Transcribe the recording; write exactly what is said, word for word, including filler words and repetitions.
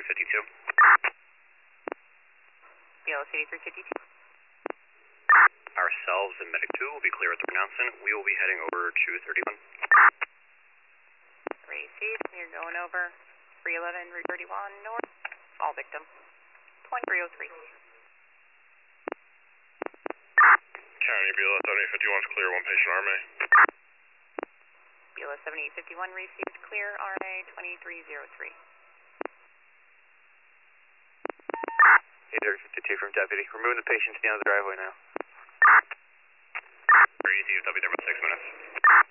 fifty-two. B L S eighty-three fifty-two. Ourselves and Medic two will be clear at the Renouncement. We will be heading over to thirty-one. Received. You're going over three eleven, Route thirty-one north. All victim. twenty-three oh three. County B L S seventy-eight fifty-one is clear, one patient R M A. B L S seventy-eight fifty-one received, clear, R M A twenty-three oh three. eighty-three fifty-two from deputy. We're moving the patient to the end of the driveway now. Very easy, W there about six minutes.